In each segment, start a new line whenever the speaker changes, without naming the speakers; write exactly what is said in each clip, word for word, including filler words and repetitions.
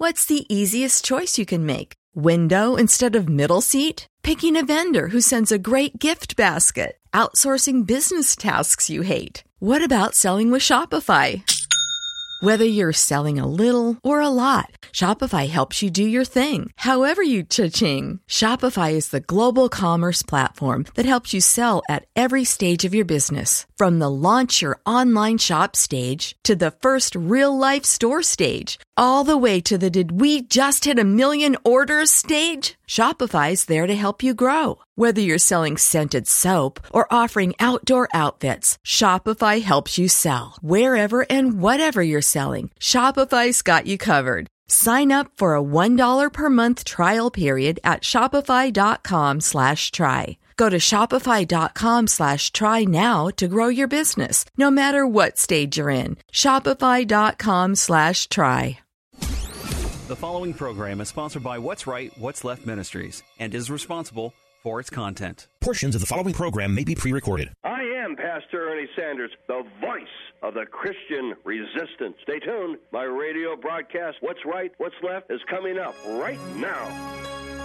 What's the easiest choice you can make? Window instead of middle seat? Picking a vendor who sends a great gift basket? Outsourcing business tasks you hate? What about selling with Shopify? Whether you're selling a little or a lot, Shopify helps you do your thing, however you cha-ching. Shopify is the global commerce platform that helps you sell at every stage of your business. From the launch your online shop stage to the first real-life store stage, all the way to the did we just hit a million orders stage. Shopify's there to help you grow. Whether you're selling scented soap or offering outdoor outfits, Shopify helps you sell. Wherever and whatever you're selling, Shopify's got you covered. Sign up for a one dollar per month trial period at shopify.com slash try. Go to shopify.com slash try now to grow your business, no matter what stage you're in. Shopify.com slash try.
The following program is sponsored by What's Right, What's Left Ministries and is responsible for its content.
Portions of the following program may be pre-recorded.
I am Pastor Ernie Sanders, the voice of the Christian resistance. Stay tuned. My radio broadcast, What's Right, What's Left, is coming up right now.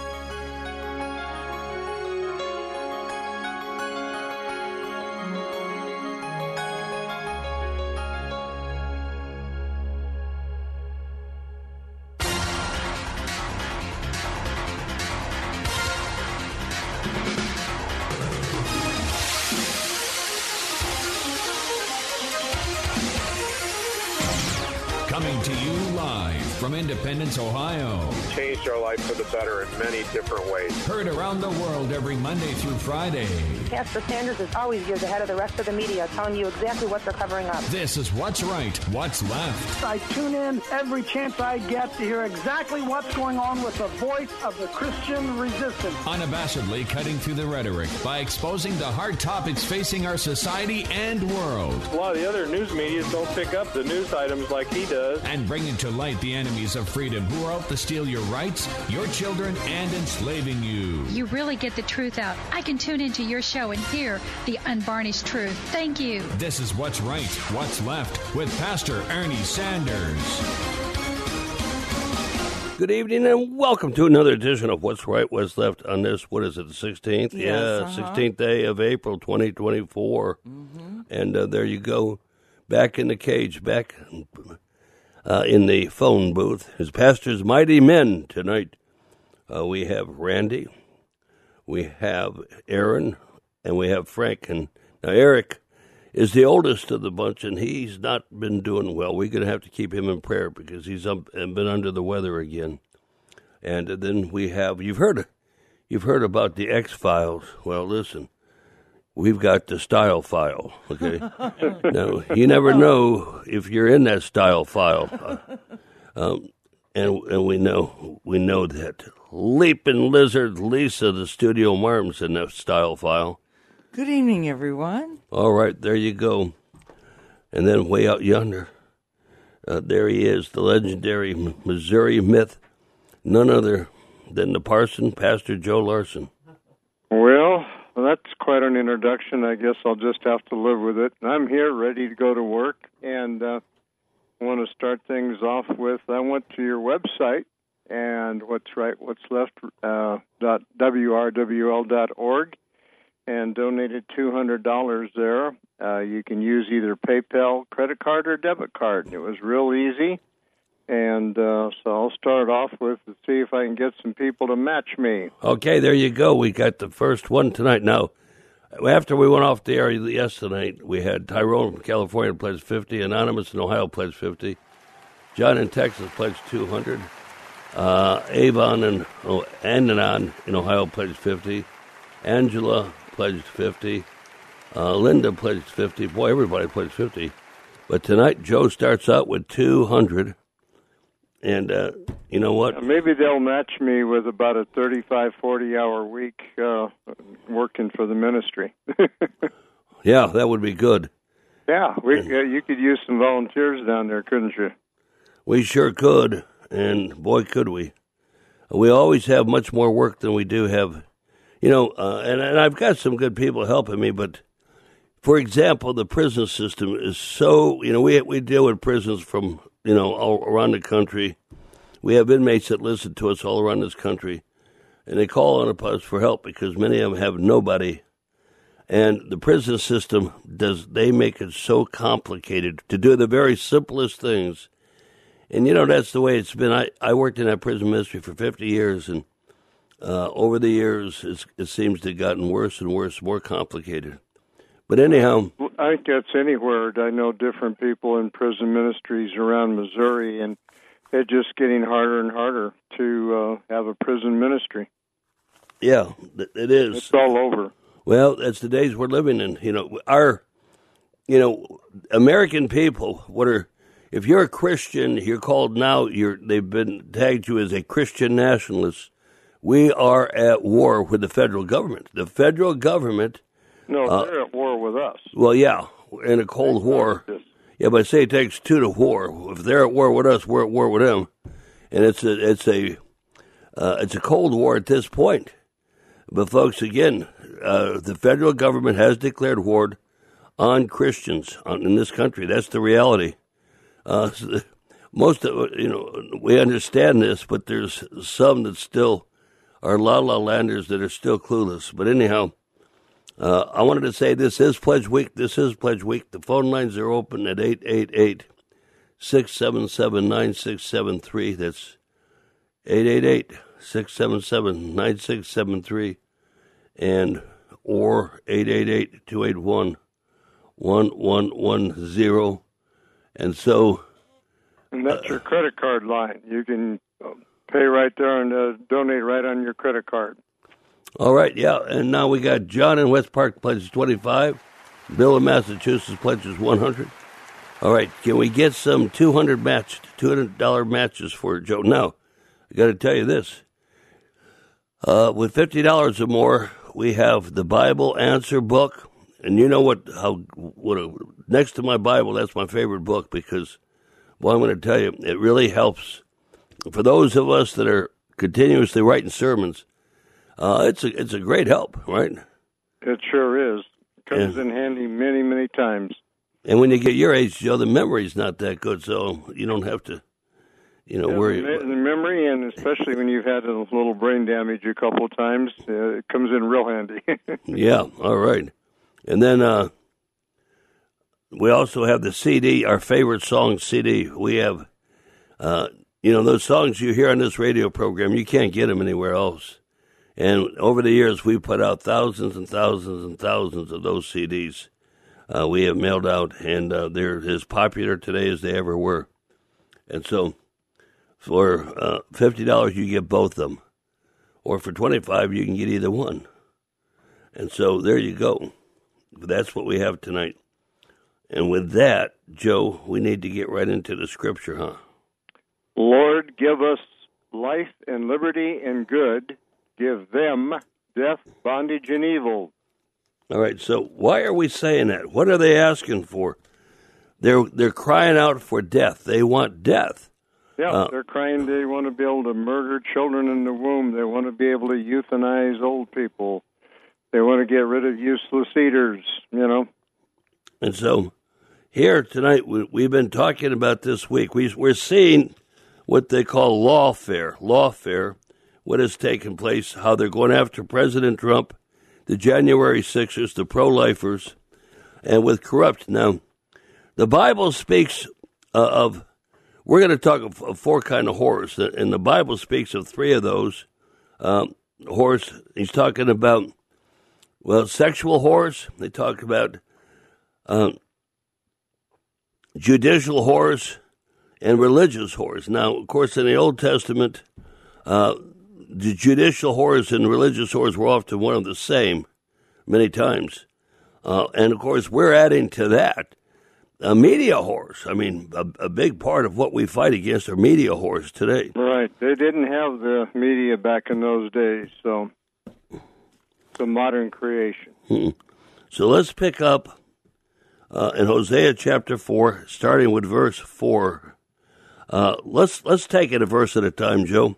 Coming to you live from Independence, Ohio.
Changed our life for the better in many different ways.
Heard around the world every Monday through Friday.
Pastor Sanders is always years ahead of the rest of the media, telling you exactly what they're covering up.
This is What's Right, What's Left.
I tune in every chance I get to hear exactly what's going on with the voice of the Christian resistance.
Unabashedly cutting through the rhetoric by exposing the hard topics facing our society and world.
A lot of the other news media don't pick up the news items like he does.
And bringing to light the enemies of freedom who are out to steal your rights, your children, and enslaving you.
You really get the truth out. I can tune into your show and hear the unvarnished truth. Thank you.
This is What's Right, What's Left with Pastor Ernie Sanders.
Good evening and welcome to another edition of What's Right, What's Left on this, what is it, the sixteenth?
Yes,
yeah,
uh-huh.
sixteenth day of April, twenty twenty-four.
Mm-hmm.
And uh, there you go, back in the cage, back uh, in the phone booth. His pastor's Mighty Men tonight. Uh, we have Randy, we have Aaron, and we have Frank. And now Eric is the oldest of the bunch, and he's not been doing well. We're going to have to keep him in prayer because he's up and been under the weather again. And then we have, you've heard, you've heard about the X-Files. Well, listen, we've got the Style File, okay? Now, you never know if you're in that Style File. Uh, um, and and we know we know that Leaping Lizard Lisa, the studio marm's in that Style File.
Good evening, everyone.
All right, there you go. And then way out yonder, uh, there he is, the legendary Missouri myth, none other than the parson, Pastor Joe Larson.
Well, that's quite an introduction. I guess I'll just have to live with it. I'm here ready to go to work, and uh, I want to start things off with, I went to your website, and what's right, what's left, uh, dot W R W L dot org. And donated two hundred dollars there. Uh, you can use either PayPal, credit card, or debit card. And it was real easy. And uh, so I'll start off with to see if I can get some people to match me.
Okay, there you go. We got the first one tonight. Now, after we went off the air yesterday, we had Tyrone from California pledge fifty, Anonymous in Ohio pledge fifty, John in Texas pledged two hundred, uh, Avon and oh, Andanon in Ohio pledged fifty, Angela pledged fifty. Uh, Linda pledged fifty. Boy, everybody pledged fifty. But tonight, Joe starts out with two hundred. And uh, you know what?
Maybe they'll match me with about a thirty-five, forty-hour week uh, working for the ministry.
Yeah, that would be good.
Yeah, we, uh, you could use some volunteers down there, couldn't you?
We sure could. And boy, could we. We always have much more work than we do have. You know, uh, and, and I've got some good people helping me, but, for example, the prison system is so, you know, we we deal with prisons from, you know, all around the country. we have inmates that listen to us all around this country, and they call on us for help because many of them have nobody. And the prison system, does they make it so complicated to do the very simplest things. And, you know, that's the way it's been. I, I worked in that prison ministry for fifty years, and uh, over the years, it's, it seems to have gotten worse and worse, more complicated. But anyhow,
I think that's anywhere. I know different people in prison ministries around Missouri, and it's just getting harder and harder to uh, have a prison ministry.
Yeah, it is.
It's all over.
Well, that's the days we're living in. You know, our, you know, American people. What are, if you're a Christian, you're called now. You're they've been tagged you as a Christian nationalist. We are at war with the federal government. The federal government.
No,
uh,
they're at war with us.
Well, yeah, we're in a cold war. Yeah, but say it takes two to war. If they're at war with us, we're at war with them, and it's a it's a uh, it's a cold war at this point. But folks, again, uh, the federal government has declared war on Christians on, in this country. That's the reality. Uh, most of you know we understand this, but there's some that still are la la landers that are still clueless. But anyhow. Uh, I wanted to say this is Pledge Week. This is Pledge Week. The phone lines are open at eight eight eight, six seven seven, nine six seven three. That's eight eight eight, six seven seven, nine six seven three. And or eight eight eight, two eight one, one one one zero. And so...
And that's uh, your credit card line. You can pay right there and uh, donate right on your credit card.
All right, yeah, and now we got John in West Park pledges twenty-five. Bill in Massachusetts pledges one hundred. All right, can we get some two hundred matched, two hundred dollars matches for Joe? Now, I got to tell you this. Uh, with fifty dollars or more, we have the Bible Answer book. And you know what, how, what a, next to my Bible, that's my favorite book because, well, I'm going to tell you, it really helps. For those of us that are continuously writing sermons, Uh, it's a it's a great help, right?
It sure is. Comes
yeah.
in handy many, many times.
And when you get your age, Joe, the memory's not that good, so you don't have to, you know,
yeah,
worry.
The, the memory, and especially when you've had a little brain damage a couple of times, uh, it comes in real handy.
Yeah, all right. And then uh, we also have the C D, our favorite song C D. We have, uh, you know, those songs you hear on this radio program, you can't get them anywhere else. And over the years, we put out thousands and thousands and thousands of those C Ds. Uh, we have mailed out, and uh, they're as popular today as they ever were. And so, for uh, fifty dollars, you get both of them, or for twenty-five dollars, you can get either one. And so, there you go. That's what we have tonight. And with that, Joe, we need to get right into the scripture, huh?
Lord, give us life and liberty and good. Give them death, bondage, and evil.
All right, so why are we saying that? What are they asking for? They're they're crying out for death. They want death.
Yeah,
uh,
they're crying they want to be able to murder children in the womb. They want to be able to euthanize old people. They want to get rid of useless eaters, you know.
And so here tonight, we, we've been talking about this week. We, we're seeing what they call lawfare. Lawfare. What has taken place, how they're going after President Trump, the January sixers, the pro-lifers, and with corrupt. Now, the Bible speaks uh, of, we're going to talk of, of four kind of horrors, and the Bible speaks of three of those. Um, horrors, he's talking about, well, sexual horrors. They talk about um, judicial horrors and religious horrors. Now, of course, in the Old Testament, uh, the judicial horrors and religious horrors were often one of the same many times. Uh, and, of course, we're adding to that uh, media horrors. I mean, a, a big part of what we fight against are media horrors today.
Right. They didn't have the media back in those days, so it's a modern creation.
Hmm. So let's pick up uh, in Hosea chapter four, starting with verse four. Uh, let's let's take it a verse at a time, Joe.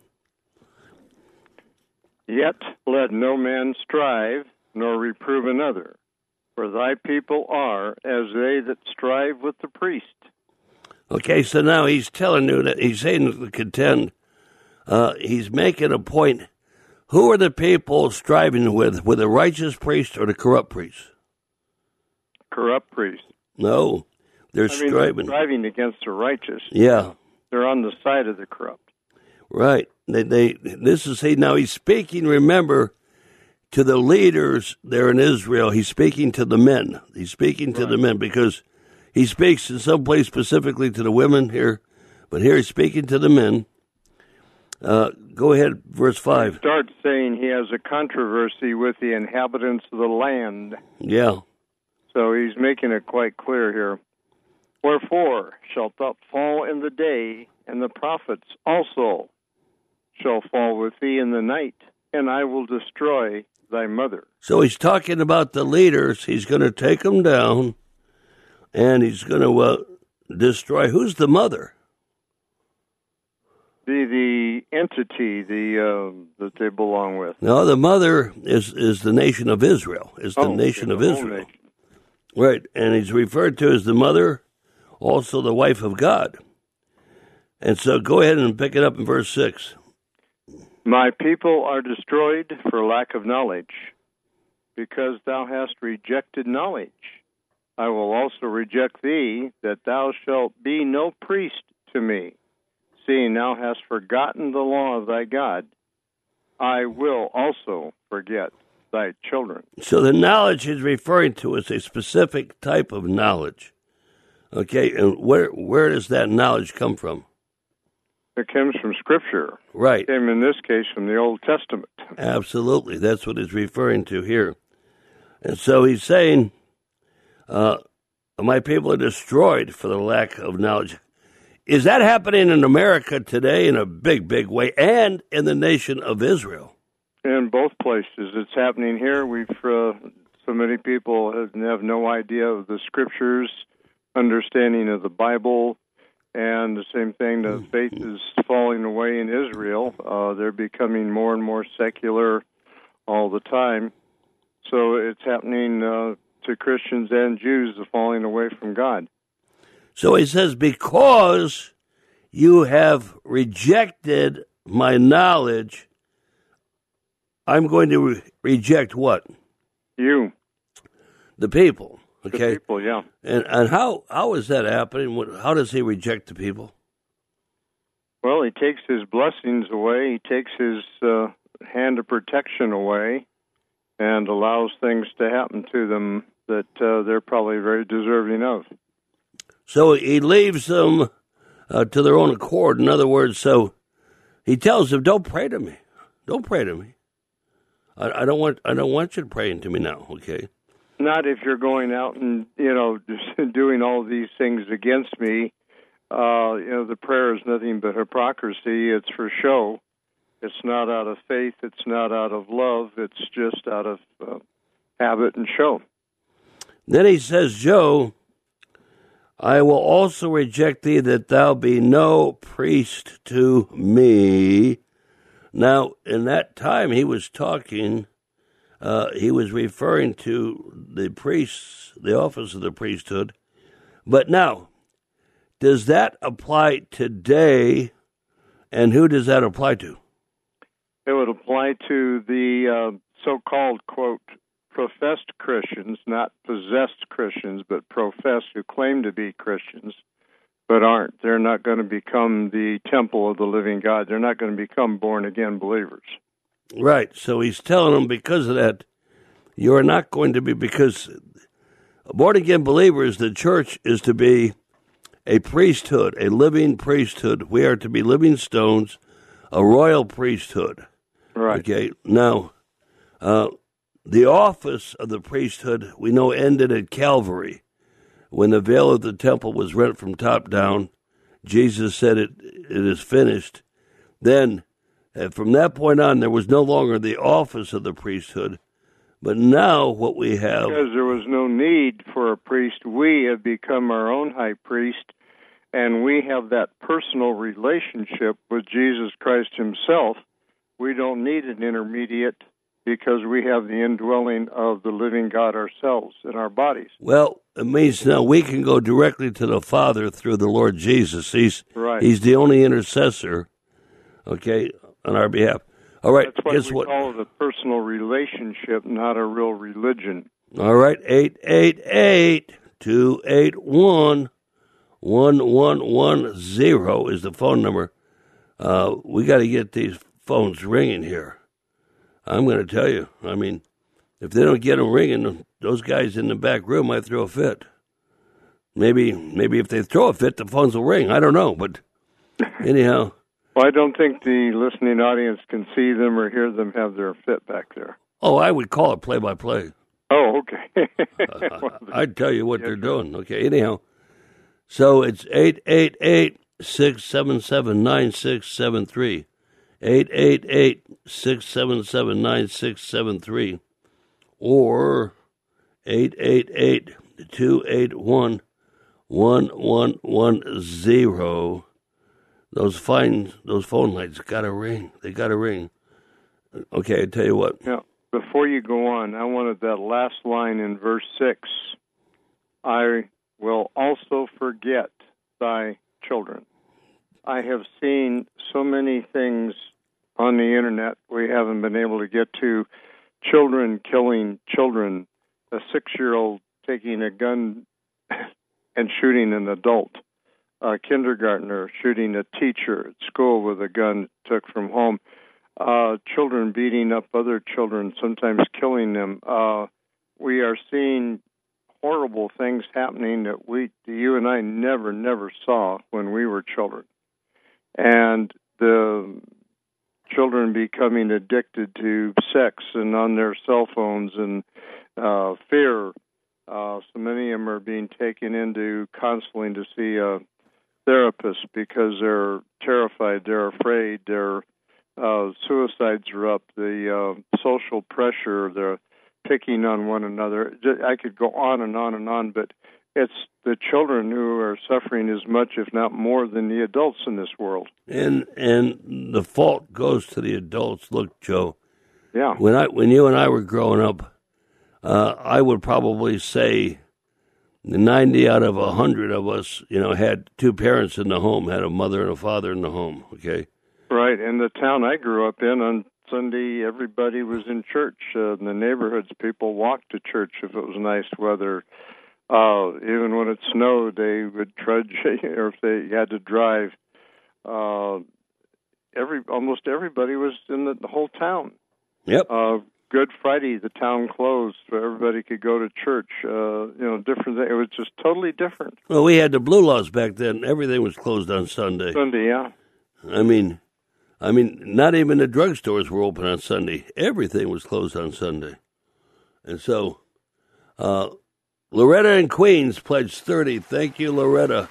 Yet let no man strive, nor reprove another, for thy people are as they that strive with the priest.
Okay, so now he's telling you that he's saying to contend uh, he's making a point. Who are the people striving with, with the righteous priest or the corrupt priest?
Corrupt priest.
No, they're
I mean,
striving.
They're striving against the righteous.
Yeah.
They're on the side of the corrupt.
Right. They, they, this is, he, now he's speaking, remember, to the leaders there in Israel. He's speaking to the men. He's speaking to right. the men because he speaks in some place specifically to the women here, but here he's speaking to the men. Uh, go ahead, verse five.
He starts saying he has a controversy with the inhabitants of the land.
Yeah.
So he's making it quite clear here. Wherefore shalt thou fall in the day, and the prophets also shall fall with thee in the night, and I will destroy thy mother.
So he's talking about the leaders. He's going to take them down, and he's going to uh, destroy. Who's the mother?
The the entity the uh, that they belong with.
No, the mother is, is the nation of Israel. Is the
oh,
nation
the
of Israel. Nation. Right, and he's referred to as the mother, also the wife of God. And so go ahead and pick it up in verse six.
My people are destroyed for lack of knowledge, because thou hast rejected knowledge. I will also reject thee, that thou shalt be no priest to me, seeing thou hast forgotten the law of thy God. I will also forget thy children.
So the knowledge he's referring to is a specific type of knowledge. Okay, and where where does that knowledge come from?
It comes from Scripture.
Right.
It came, in this case, from the Old Testament.
Absolutely. That's what he's referring to here. And so he's saying, uh, my people are destroyed for the lack of knowledge. Is that happening in America today in a big, big way, and in the nation of Israel?
In both places. It's happening here. We've uh, so many people have, have no idea of the Scriptures, understanding of the Bible, and the same thing, the faith is falling away in Israel. Uh, they're becoming more and more secular all the time. So it's happening uh, to Christians and Jews, the falling away from God.
So he says, because you have rejected my knowledge, I'm going to re- reject what?
You.
The people. Okay.
The people, yeah.
And and how how is that happening? How does he reject the people?
Well, he takes his blessings away. He takes his uh, hand of protection away and allows things to happen to them that uh, they're probably very deserving of.
So he leaves them uh, to their own accord. In other words, so he tells them, "Don't pray to me. Don't pray to me. I, I don't want. I don't want you to pray into me now." Okay.
Not if you're going out and, you know, just doing all these things against me. Uh, you know, the prayer is nothing but hypocrisy. It's for show. It's not out of faith. It's not out of love. It's just out of uh, habit and show.
Then he says, Joe, I will also reject thee that thou be no priest to me. Now, in that time he was talking... Uh, he was referring to the priests, the office of the priesthood. But now, does that apply today, and who does that apply to?
It would apply to the uh, so-called, quote, professed Christians, not possessed Christians, but professed, who claim to be Christians, but aren't. They're not going to become the temple of the living God. They're not going to become born-again believers.
Right, so he's telling them because of that, you're not going to be, because born-again believers, the church is to be a priesthood, a living priesthood. We are to be living stones, a royal priesthood.
Right.
Okay, now, uh, the office of the priesthood, we know, ended at Calvary. When the veil of the temple was rent from top down, Jesus said it, it is finished. Then, and from that point on, there was no longer the office of the priesthood, but now what we have...
Because there was no need for a priest, we have become our own high priest, and we have that personal relationship with Jesus Christ himself. We don't need an intermediate because we have the indwelling of the living God ourselves in our bodies.
Well, it means now we can go directly to the Father through the Lord Jesus. He's,
right.
He's the only intercessor okay, on our behalf. All right,
That's why
guess
we
what?
call it a personal relationship, not a real religion.
All right, eight eight eight, two eight one, one one one zero is the phone number. Uh, we got to get these phones ringing here. I'm going to tell you, I mean, if they don't get them ringing, those guys in the back room might throw a fit. Maybe maybe if they throw a fit, the phones will ring. I don't know, but anyhow.
Well, I don't think the listening audience can see them or hear them have their fit back there.
Oh, I would call it play-by-play.
Oh, okay.
uh, I'd tell you what yeah, they're sure. doing. Okay, anyhow. So it's eight eight eight, six seven seven, nine six seven three. eight eight eight, six seven seven, nine six seven three. Or eight eight eight, two eight one, one one one zero. Those fine, those phone lights got to ring. They got to ring. Okay, I tell you what.
Yeah. Before you go on, I wanted that last line in verse six. I will also forget thy children. I have seen so many things on the internet we haven't been able to get to. Children killing children. A six-year-old taking a gun and shooting an adult. A kindergartner shooting a teacher at school with a gun took from home. Uh, children beating up other children, sometimes killing them. Uh, we are seeing horrible things happening that we, you and I never, never saw when we were children. And the children becoming addicted to sex and on their cell phones and uh, fear. Uh, so many of them are being taken into counseling to see a therapist because they're terrified, they're afraid, their uh, suicides are up, the uh, social pressure, they're picking on one another. I could go on and on and on, but it's the children who are suffering as much, if not more, than the adults in this world.
And and the fault goes to the adults. Look, Joe.
Yeah.
When I when you and I were growing up, uh, I would probably say ninety out of a hundred of us, you know, had two parents in the home, had a mother and a father in the home. Okay.
Right. In the town I grew up in, on Sunday, everybody was in church. Uh, in the neighborhoods, people walked to church if it was nice weather. Uh, even when it snowed, they would trudge, or if they had to drive. Uh, every almost everybody was in the, the whole town.
Yep.
Uh, Good Friday, the town closed, so everybody could go to church. Uh, you know, different. It was just totally different.
Well, we had the blue laws back then. Everything was closed on Sunday.
Sunday, yeah.
I mean, I mean, not even the drugstores were open on Sunday. Everything was closed on Sunday, and so. Uh, Loretta in Queens pledged thirty. Thank you, Loretta.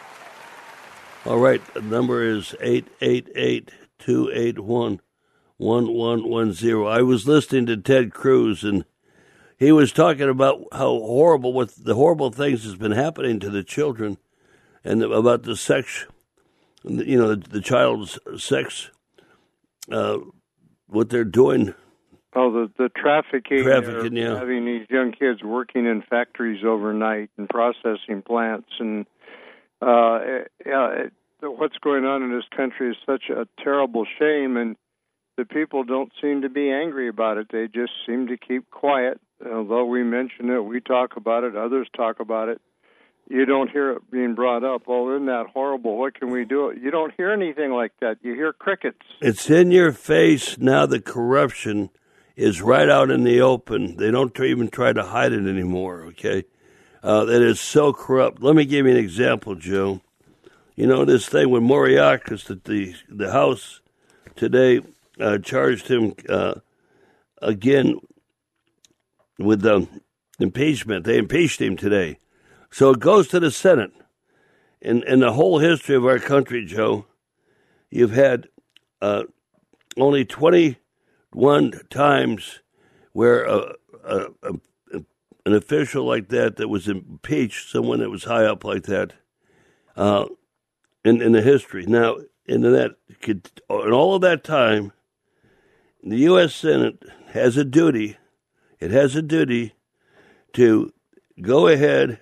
All right, the number is eight eight eight, two eight one, one one one zero. I was listening to Ted Cruz, and he was talking about how horrible, what the horrible things has been happening to the children, and about the sex, you know, the, the child's sex, uh, what they're doing.
Oh, the, the trafficking,
trafficking yeah.
having these young kids working in factories overnight and processing plants. And uh, yeah, it, what's going on in this country is such a terrible shame, and the people don't seem to be angry about it. They just seem to keep quiet. Although we mention it, we talk about it, others talk about it. You don't hear it being brought up. Oh, isn't that horrible? What can we do? You don't hear anything like that. You hear crickets.
It's in your face now, the corruption is right out in the open. They don't even try to hide it anymore, okay? Uh, that is so corrupt. Let me give you an example, Joe. You know, this thing with Mayorkas, that the, the House today uh, charged him uh, again with the impeachment. They impeached him today. So it goes to the Senate. In, in the whole history of our country, Joe, you've had uh, only twenty One times where a, a, a, an official like that that was impeached, someone that was high up like that, uh, in in the history. Now, in that, in all of that time, the U S Senate has a duty. It has a duty to go ahead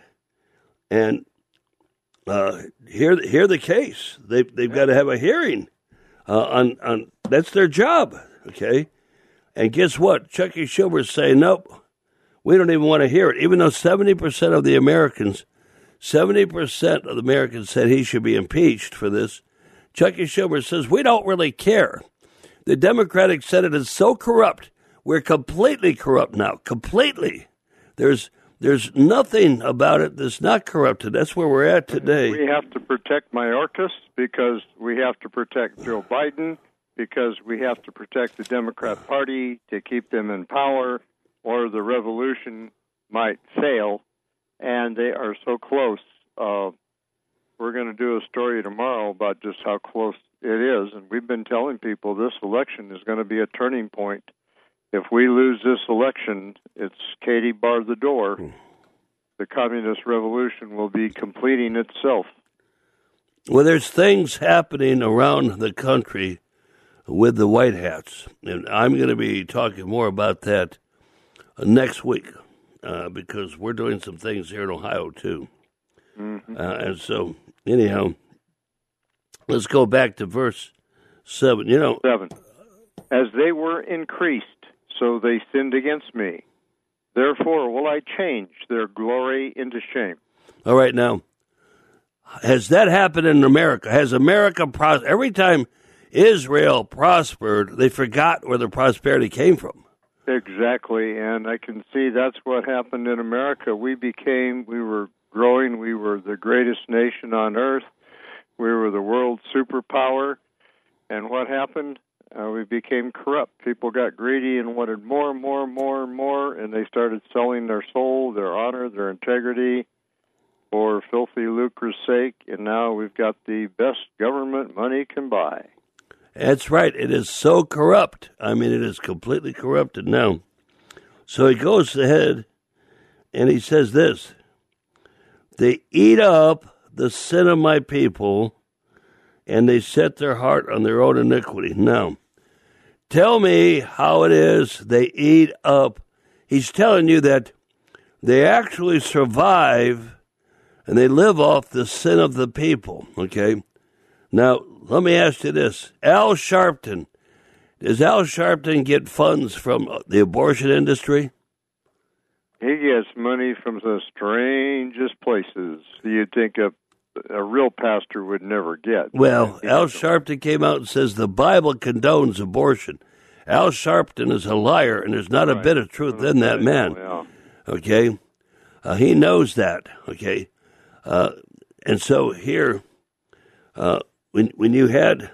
and uh, hear hear the case. They they've got to have a hearing Uh, on, on that's their job, okay? And guess what? Chucky Schumer's saying, nope, we don't even want to hear it. Even though seventy percent of the Americans, seventy percent of the Americans said he should be impeached for this, Chucky Schumer says, we don't really care. The Democratic Senate is so corrupt. We're completely corrupt now, completely. There's there's nothing about it that's not corrupted. That's where we're at today.
We have to protect Mayorkas because we have to protect Joe Biden, because we have to protect the Democrat Party to keep them in power, or the revolution might fail, and they are so close. Uh, we're going to do a story tomorrow about just how close it is, and we've been telling people this election is going to be a turning point. If we lose this election, it's Katie bar the door. The communist revolution will be completing itself.
Well, there's things happening around the country with the White Hats, and I'm going to be talking more about that next week uh, because we're doing some things here in Ohio, too. Mm-hmm. Uh, and so, anyhow, let's go back to verse seven. You know,
seven. As they were increased, so they sinned against me. Therefore will I change their glory into shame.
All right, now, has that happened in America? Has America, pros- every time Israel prospered, they forgot where the prosperity came from?
Exactly, and I can see that's what happened in America. We became, we were growing, we were the greatest nation on earth, we were the world superpower, and what happened? Uh, we became corrupt. People got greedy and wanted more and more and more and more, and they started selling their soul, their honor, their integrity for filthy lucre's sake, and now we've got the best government money can buy.
That's right. It is so corrupt. I mean, it is completely corrupted now. So he goes ahead, and he says this, they eat up the sin of my people, and they set their heart on their own iniquity. Now, tell me how it is they eat up. He's telling you that they actually survive and they live off the sin of the people, okay? Now, let me ask you this. Al Sharpton, does Al Sharpton get funds from the abortion industry?
He gets money from the strangest places you'd think a, a real pastor would never get.
Well, Al Sharpton came out and says the Bible condones abortion. Al Sharpton is a liar, and there's not right. a bit of truth in that man. Yeah. Okay? Uh, he knows that, okay? Uh, and so here, uh, when when you had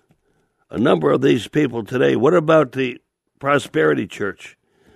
a number of these people today, what about the Prosperity Church?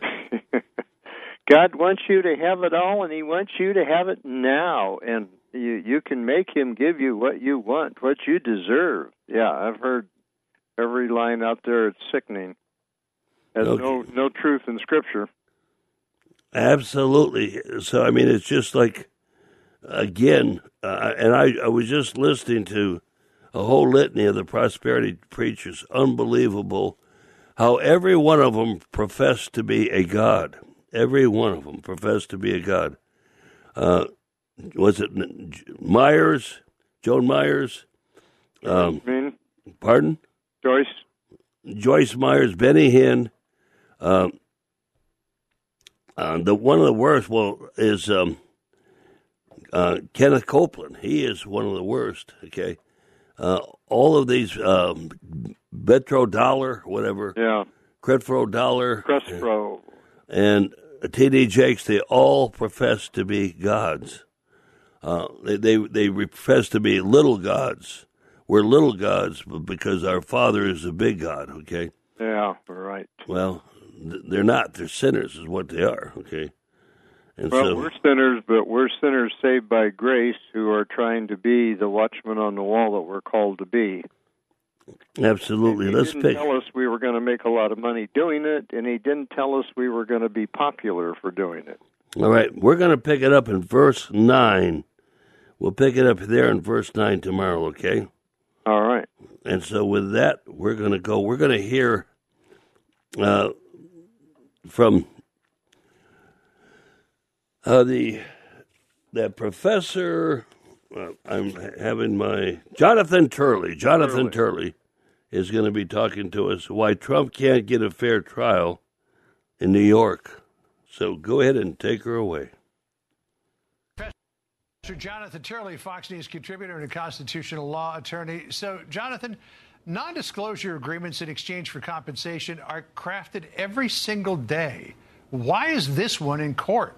God wants you to have it all, and he wants you to have it now. And you, you can make him give you what you want, what you deserve. Yeah, I've heard every line out there. It's sickening. There's okay. no, no truth in Scripture.
Absolutely. So, I mean, it's just like, again, uh, and I, I was just listening to a whole litany of the prosperity preachers. Unbelievable how every one of them professed to be a god. Every one of them professed to be a god. Uh, was it Myers, Joan Myers? Um,
mean?
Pardon?
Joyce.
Joyce Myers, Benny Hinn. Um, uh, the one of the worst, well, is um, uh, Kenneth Copeland. He is one of the worst. Okay, uh, all of these um, Petrodollar, whatever.
Yeah.
Creflo-Dollar.
Creflo.
And T D Jakes, they all profess to be gods. Uh, they, they they profess to be little gods. We're little gods because our Father is a big God, okay?
Yeah, right.
Well, they're not. They're sinners is what they are, okay? And
well,
so,
we're sinners, but we're sinners saved by grace who are trying to be the watchmen on the wall that we're called to be.
Absolutely.
He
Let's
didn't
pick.
tell us we were going to make a lot of money doing it, and he didn't tell us we were going to be popular for doing it.
All right, we're going to pick it up in verse nine. We'll pick it up there in verse nine tomorrow, okay?
All right.
And so with that, we're going to go. We're going to hear uh, from uh, the that professor. Uh, I'm having my Jonathan Turley. Jonathan Turley. Turley. is going to be talking to us why Trump can't get a fair trial in New York. So go ahead and take her away.
Professor Jonathan Turley, Fox News contributor and a constitutional law attorney. So, Jonathan, non-disclosure agreements in exchange for compensation are crafted every single day. Why is this one in court?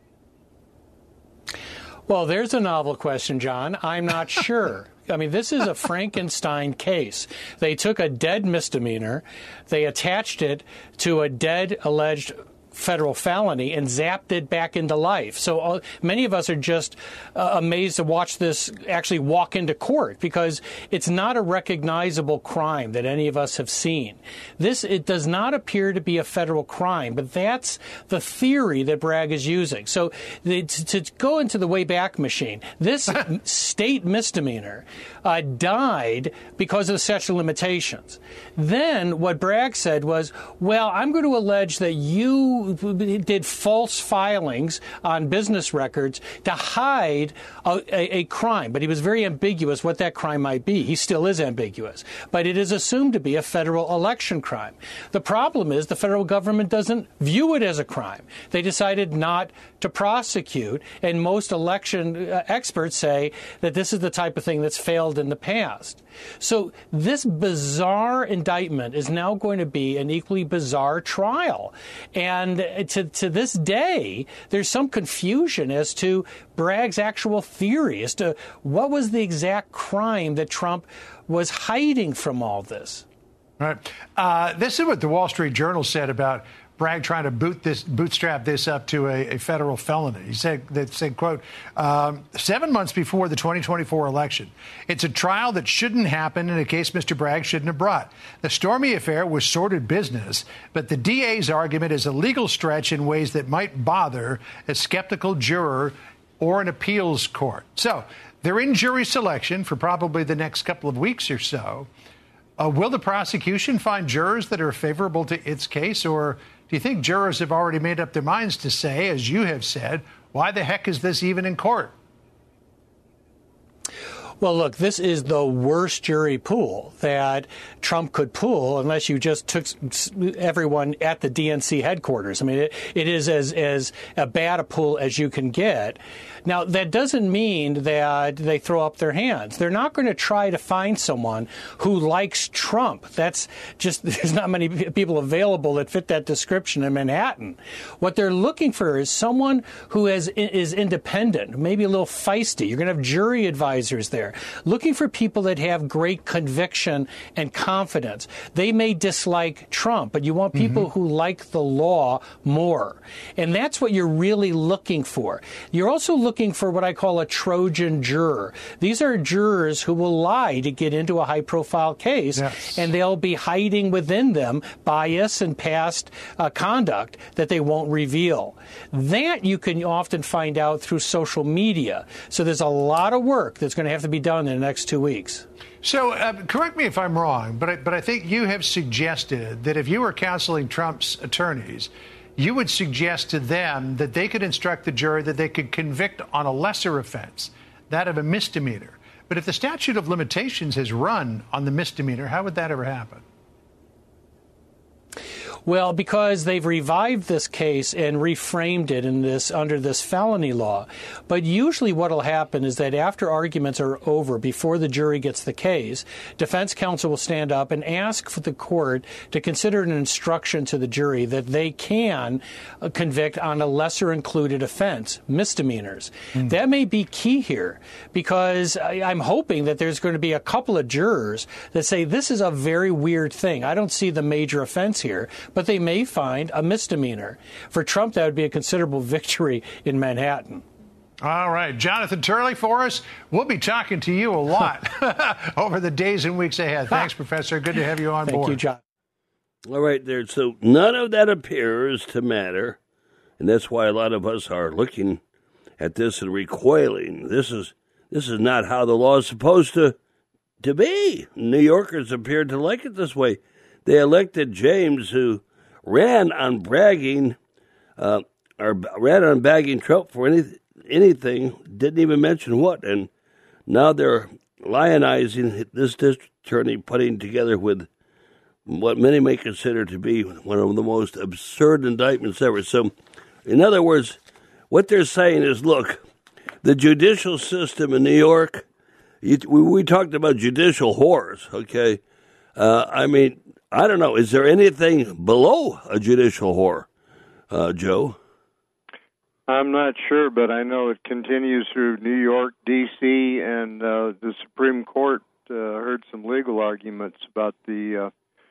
Well, there's a novel question, John. I'm not sure. I mean, this is a Frankenstein case. They took a dead misdemeanor, they attached it to a dead alleged federal felony and zapped it back into life. So uh, many of us are just uh, amazed to watch this actually walk into court because it's not a recognizable crime that any of us have seen. This, it does not appear to be a federal crime, but that's the theory that Bragg is using. So the, to, to go into the Wayback Machine, this state misdemeanor uh, died because of the statute of limitations. Then what Bragg said was, well, I'm going to allege that you did false filings on business records to hide a, a, a crime. But he was very ambiguous what that crime might be. He still is ambiguous. But it is assumed to be a federal election crime. The problem is the federal government doesn't view it as a crime. They decided not to prosecute. And most election uh, experts say that this is the type of thing that's failed in the past. So this bizarre indictment is now going to be an equally bizarre trial. And to, to this day, there's some confusion as to Bragg's actual theory as to what was the exact crime that Trump was hiding from all this.
All right. Uh, this is what the Wall Street Journal said about Bragg trying to boot this, bootstrap this up to a, a federal felony. He said, that said, quote, um, seven months before the twenty twenty-four election, it's a trial that shouldn't happen in a case Mister Bragg shouldn't have brought. The Stormy affair was sordid business, but the D A's argument is a legal stretch in ways that might bother a skeptical juror or an appeals court. So they're in jury selection for probably the next couple of weeks or so. Uh, will the prosecution find jurors that are favorable to its case, or do you think jurors have already made up their minds to say, as you have said, why the heck is this even in court?
Well, look, this is the worst jury pool that Trump could pull unless you just took everyone at the D N C headquarters. I mean, it, it is as, as a bad a pool as you can get. Now, that doesn't mean that they throw up their hands. They're not going to try to find someone who likes Trump. That's just, there's not many people available that fit that description in Manhattan. What they're looking for is someone who has, is independent, maybe a little feisty. You're going to have jury advisors there, looking for people that have great conviction and confidence. They may dislike Trump, but you want people mm-hmm. who like the law more. And that's what you're really looking for. You're also looking looking for what I call a Trojan juror. These are jurors who will lie to get into a high-profile case, yes. and they'll be hiding within them bias and past uh, conduct that they won't reveal. That you can often find out through social media. So there's a lot of work that's going to have to be done in the next two weeks.
So uh, correct me if I'm wrong, but I, but I think you have suggested that if you were counseling Trump's attorneys, you would suggest to them that they could instruct the jury that they could convict on a lesser offense, that of a misdemeanor. But if the statute of limitations has run on the misdemeanor, how would that ever happen?
Well, because they've revived this case and reframed it in this under this felony law. But usually what will happen is that after arguments are over, before the jury gets the case, defense counsel will stand up and ask for the court to consider an instruction to the jury that they can uh, convict on a lesser included offense, misdemeanors. Mm. That may be key here, because I, I'm hoping that there's going to be a couple of jurors that say this is a very weird thing. I don't see the major offense here. But they may find a misdemeanor. For Trump, that would be a considerable victory in Manhattan.
All right. Jonathan Turley for us. We'll be talking to you a lot over the days and weeks ahead. Thanks, Professor. Good to have you on
Thank
board.
Thank you, John.
All right, there. So none of that appears to matter, and that's why a lot of us are looking at this and recoiling. This is this is not how the law is supposed to, to be. New Yorkers appear to like it this way. They elected James, who ran on bragging, uh, or ran on bagging Trump for any, anything, didn't even mention what, and now they're lionizing this district attorney, putting together with what many may consider to be one of the most absurd indictments ever. So, in other words, what they're saying is, look, the judicial system in New York, we, we talked about judicial horrors, okay? Uh, I mean, I don't know, is there anything below a judicial horror, uh, Joe?
I'm not sure, but I know it continues through New York, D C, and uh, the Supreme Court uh, heard some legal arguments about the uh,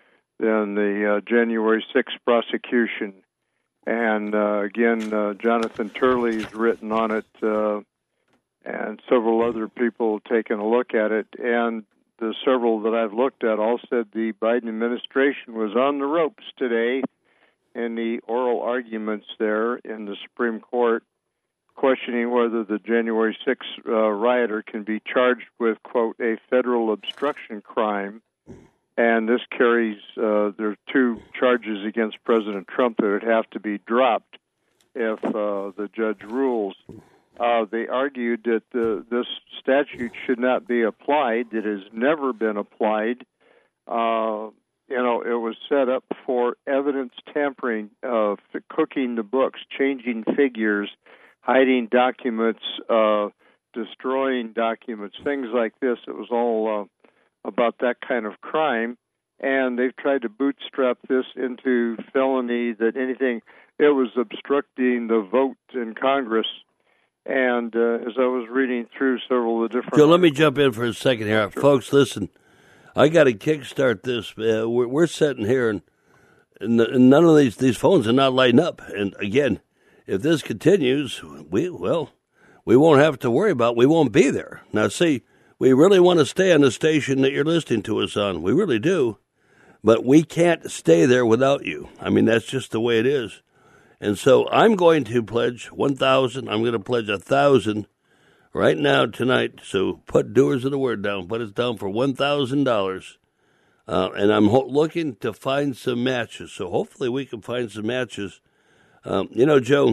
in the uh, January sixth prosecution. And uh, again, uh, Jonathan Turley's written on it, uh, and several other people taken a look at it. And the several that I've looked at all said the Biden administration was on the ropes today in the oral arguments there in the Supreme Court, questioning whether the January sixth uh, rioter can be charged with, quote, a federal obstruction crime. And this carries, uh, there are two charges against President Trump that would have to be dropped if uh, the judge rules. Uh, they argued that the, this statute should not be applied. It has never been applied. Uh, you know, it was set up for evidence tampering, uh, cooking the books, changing figures, hiding documents, uh, destroying documents, things like this. It was all uh, about that kind of crime, and they've tried to bootstrap this into felony that anything, it was obstructing the vote in Congress. And uh, as I was reading through several of the different...
Joe, let me jump in for a second here. Sure. Folks, listen, I got to kickstart this. Uh, we're, we're sitting here, and, and, the, and none of these, these phones are not lighting up. And again, if this continues, we, well, we won't have to worry about, we won't be there. Now, see, we really want to stay on the station that you're listening to us on. We really do. But we can't stay there without you. I mean, that's just the way it is. And so I'm going to pledge one thousand. I'm going to pledge one thousand right now tonight. So put doers of the word down. Put us down for one thousand dollars. Uh, and I'm ho- looking to find some matches. So hopefully we can find some matches. Um, you know, Joe,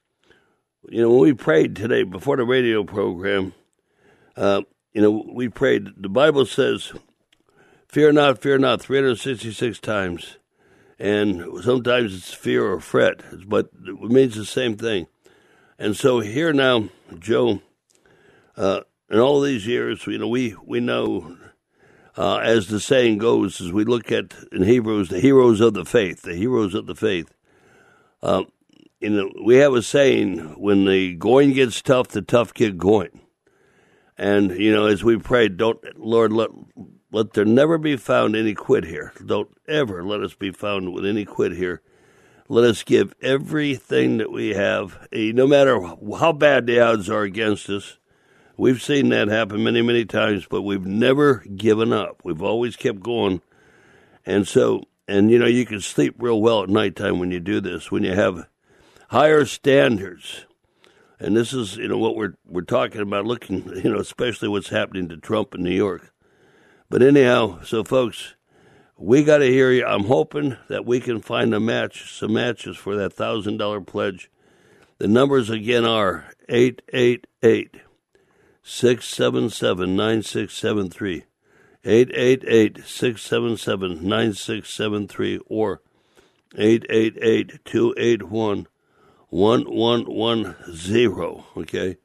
you know, when we prayed today before the radio program, uh, you know, we prayed. The Bible says, fear not, fear not, three hundred sixty-six times. And sometimes it's fear or fret, but it means the same thing. And so here now, Joe, uh, in all these years, you know, we, we know, uh, as the saying goes, as we look at, in Hebrews, the heroes of the faith, the heroes of the faith. Uh, you know, we have a saying, when the going gets tough, the tough get going. And, you know, as we prayed, don't, Lord, let, let there never be found any quit here. Don't ever let us be found with any quit here. Let us give everything that we have, no matter how bad the odds are against us. We've seen that happen many, many times, but we've never given up. We've always kept going. And so, and, you know, you can sleep real well at nighttime when you do this, when you have higher standards. And this is, you know, what we're we're talking about, looking, you know, especially what's happening to Trump in New York. But anyhow, so folks, we got to hear you. I'm hoping that we can find a match, some matches for that one thousand dollars pledge. The numbers again are eight eight eight, six seven seven, nine six seven three, eight eight eight, six seven seven, nine six seven three, or eight eight eight, two eight one, one one one zero, okay?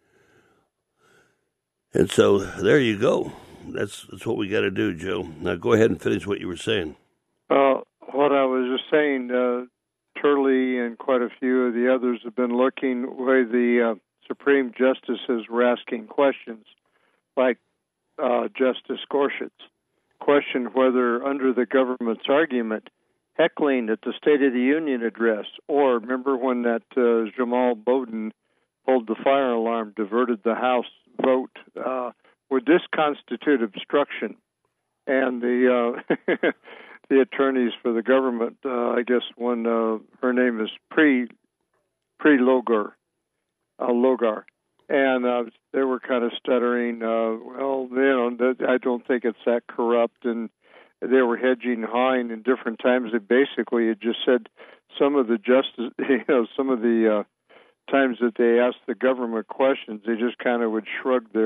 And so there you go. That's that's what we got to do, Joe. Now go ahead and finish what you were saying.
Uh, what I was just saying, uh, Turley and quite a few of the others have been looking where the uh, Supreme Justices were asking questions, like uh, Justice Gorsuch questioned whether, under the government's argument, heckling at the State of the Union address, or remember when that uh, Jamal Bowden pulled the fire alarm, diverted the House vote, uh, would this constitute obstruction? And the uh, the attorneys for the government, uh, I guess one, uh, her name is Pre Pre Logar, uh, Logar, and uh, they were kind of stuttering. Uh, well, you know, I don't think it's that corrupt, and they were hedging hawing in different times. It basically it just said some of the justice, you know, some of the uh, times that they asked the government questions, they just kind of would shrug their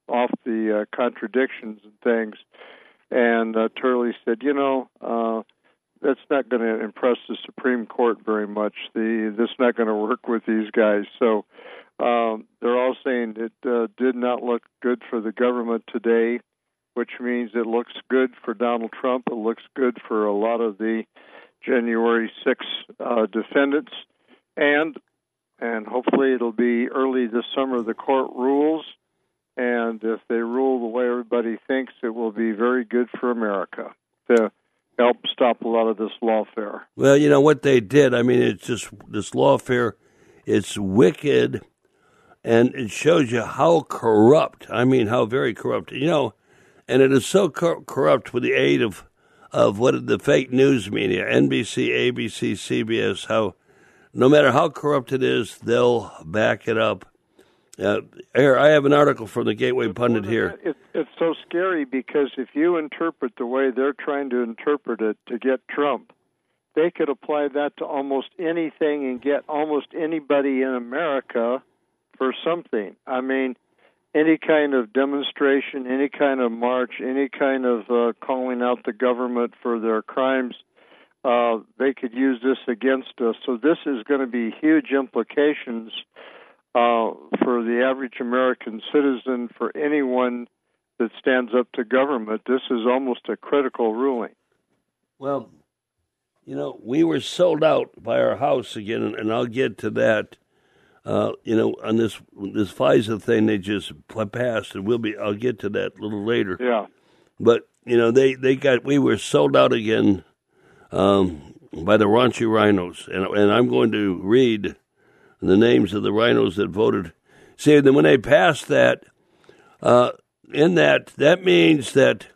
off the uh, contradictions and things. And uh, Turley said, you know, uh, that's not going to impress the Supreme Court very much. The This is not going to work with these guys. So um, they're all saying it uh, did not look good for the government today, which means it looks good for Donald Trump. It looks good for a lot of the January sixth uh, defendants. And and hopefully it'll be early this summer the court rules. And if they rule the way everybody thinks, it will be very good for America to help stop a lot of this lawfare.
Well, you know what they did? I mean, it's just this lawfare, it's wicked, and it shows you how corrupt, I mean, how very corrupt, you know, and it is so cor- corrupt with the aid of, of what the fake news media, N B C, A B C, C B S, how no matter how corrupt it is, they'll back it up. Uh, here, I have an article from the Gateway Pundit here.
It, it's so scary because if you interpret the way they're trying to interpret it to get Trump, they could apply that to almost anything and get almost anybody in America for something. I mean, any kind of demonstration, any kind of march, any kind of uh, calling out the government for their crimes, uh, they could use this against us. So this is going to be huge implications Uh, for the average American citizen, for anyone that stands up to government. This is almost a critical ruling.
Well, you know, we were sold out by our house again, and, and I'll get to that. Uh, you know, on this this FISA thing they just passed, and we'll be. I'll get to that a little later.
Yeah.
But you know, they, they got we were sold out again um, by the raunchy rhinos, and and I'm going to read the names of the rhinos that voted. See, then when they passed that, uh, in that, that means that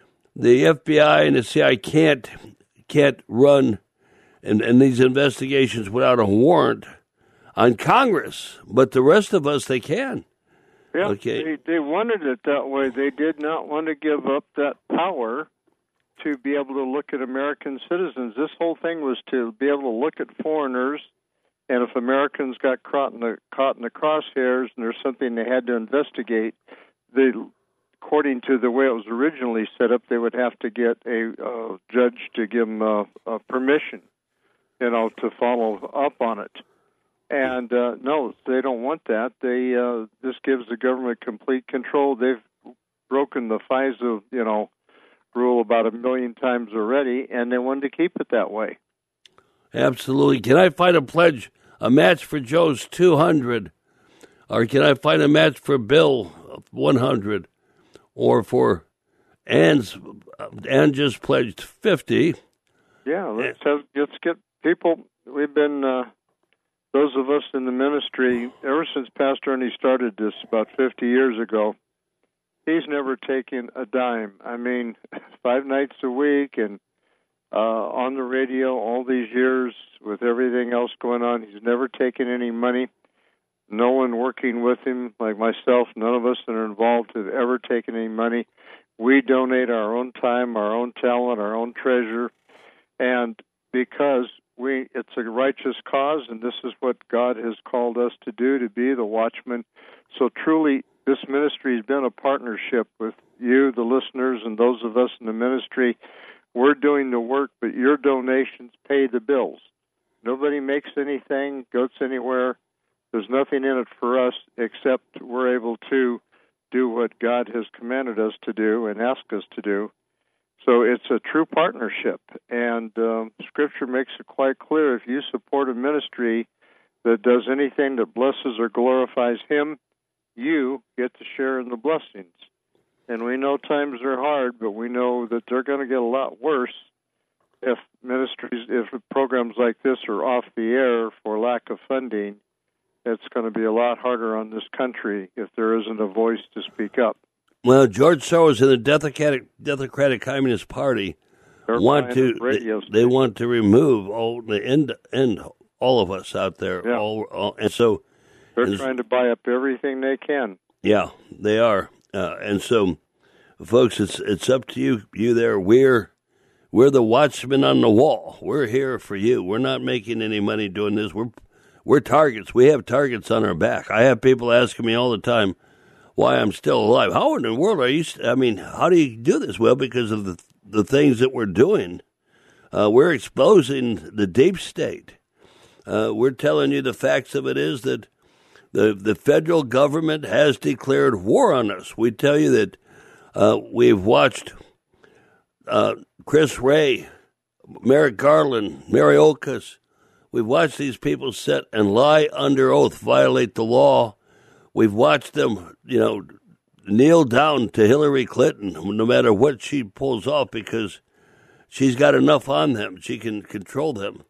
the F B I and the C I A can't can't run and, and these investigations without a warrant on Congress, but the rest of us, they can.
Yeah,
okay.
they, they wanted it that way. They did not want to give up that power to be able to look at American citizens. This whole thing was to be able to look at foreigners. And if Americans got caught in the caught in the crosshairs and there's something they had to investigate, they, according to the way it was originally set up, they would have to get a uh, judge to give them uh, uh, permission, you know, to follow up on it. And uh, no, they don't want that. They uh, this gives the government complete control. They've broken the FISA, you know, rule about a million times already, and they wanted to keep it that way.
Absolutely. Can I find a pledge? A match for Joe's two hundred, or can I find a match for Bill one hundred, or for Ann's? Ann just pledged fifty.
Yeah, let's have, let's get people. We've been uh, those of us in the ministry ever since Pastor Ernie started this about fifty years ago. He's never taken a dime. I mean, five nights a week and uh, on the radio all these years. With everything else going on, he's never taken any money. No one working with him, like myself, none of us that are involved have ever taken any money. We donate our own time, our own talent, our own treasure, and because we, it's a righteous cause, and this is what God has called us to do, to be the watchman. So truly, this ministry has been a partnership with you, the listeners, and those of us in the ministry. We're doing the work, but your donations pay the bills. Nobody makes anything, goes anywhere. There's nothing in it for us except we're able to do what God has commanded us to do and asked us to do. So it's a true partnership, and um, Scripture makes it quite clear if you support a ministry that does anything that blesses or glorifies Him, you get to share in the blessings. And we know times are hard, but we know that they're going to get a lot worse if ministries, if programs like this are off the air for lack of funding. It's going to be a lot harder on this country if there isn't a voice to speak up.
Well, George Soros and the Democratic, Democratic Communist Party
They're
want to they, they want to remove all the end end all of us out there.
Yeah.
All, all, and so
they're trying to buy up everything they can.
Yeah, they are. Uh, and so, folks, it's it's up to you. You there? We're we're the watchmen on the wall. We're here for you. We're not making any money doing this. We're we're targets. We have targets on our back. I have people asking me all the time, why I'm still alive. How in the world are you? I mean, how do you do this? Well, because of the the things that we're doing. Uh, we're exposing the deep state. Uh, we're telling you the facts of it is that the the federal government has declared war on us. We tell you that uh, we've watched uh, Chris Wray, Merrick Garland, Mary Okas. We've watched these people sit and lie under oath, violate the law. We've watched them, you know, kneel down to Hillary Clinton, no matter what she pulls off, because she's got enough on them. She can control them.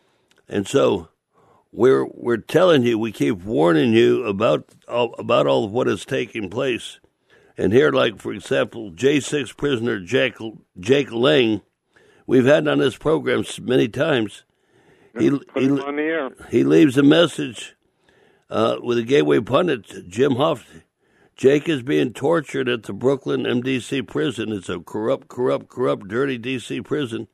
And so we're we're telling you, we keep warning you about all, about all of what is taking place. And here, like, for example, J six prisoner Jake, Jake Lang, we've had on this program many times. He, he,
on the air.
he leaves a message uh, with a Gateway pundit, Jim Huff. Jake is being tortured at the Brooklyn M D C prison. It's a corrupt, corrupt, corrupt, dirty D C prison.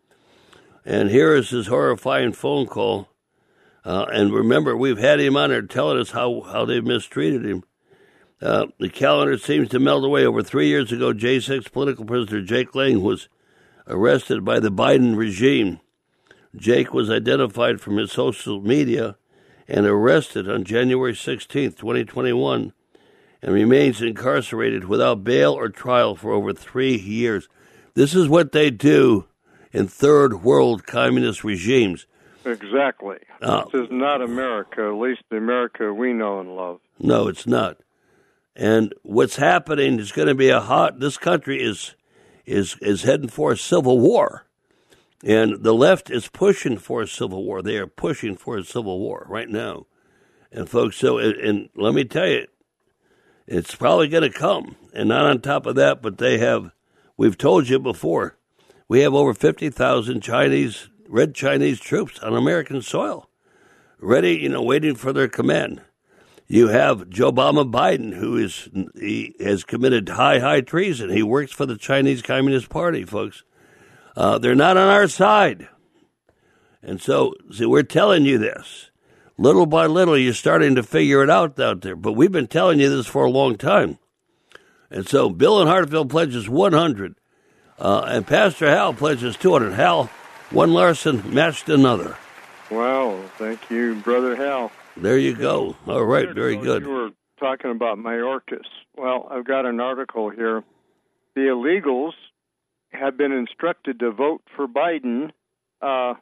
And here is his horrifying phone call. Uh, and remember, we've had him on there telling us how, how they've mistreated him. Uh, the calendar seems to melt away. Over three years ago, J six political prisoner Jake Lang was arrested by the Biden regime. Jake was identified from his social media and arrested on January sixteenth, twenty twenty-one, and remains incarcerated without bail or trial for over three years. This is what they do in third world communist regimes.
Exactly.
Uh,
this is not America, at least the America we know and love.
No, it's not. And what's happening is going to be a hot. This country is is is heading for a civil war. And the left is pushing for a civil war. They are pushing for a civil war right now. And folks, so, and let me tell you, it's probably going to come. And not on top of that, but they have, we've told you before, we have over fifty thousand Chinese, red Chinese troops on American soil, ready, you know, waiting for their command. You have Joe Obama Biden, who is, he has committed high, high treason. He works for the Chinese Communist Party, folks. Uh, they're not on our side. And so, see, we're telling you this. Little by little, you're starting to figure it out out there. But we've been telling you this for a long time. And so, Bill in Hartfield pledges one hundred. Uh, and Pastor Hal pledges two hundred. Hal, one Larson matched another.
Wow. Thank you, Brother Hal.
There you go. All right. Very good.
You were talking about Mayorkas. Well, I've got an article here. The illegals have been instructed to vote for Biden uh,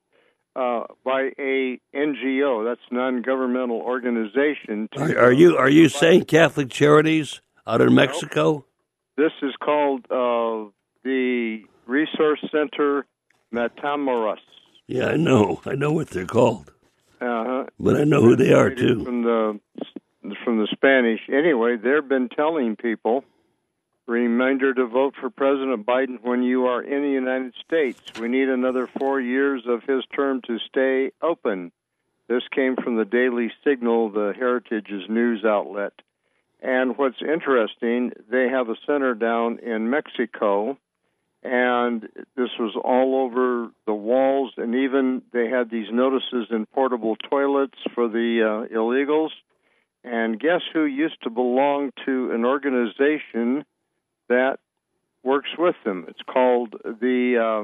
uh, by a N G O. That's non-governmental organization. To,
are, are you are you saying Catholic Charities out in Mexico?
This is called uh, the Resource Center Matamoros.
Yeah, I know. I know what they're called.
Uh-huh.
But I know who they are too.
From the from the Spanish. Anyway, they've been telling people. Reminder to vote for President Biden when you are in the United States. We need another four years of his term to stay open. This came from the Daily Signal, the Heritage's news outlet. And what's interesting, they have a center down in Mexico, and this was all over the walls, and even they had these notices in portable toilets for the uh, illegals. And guess who used to belong to an organization that works with them? It's called the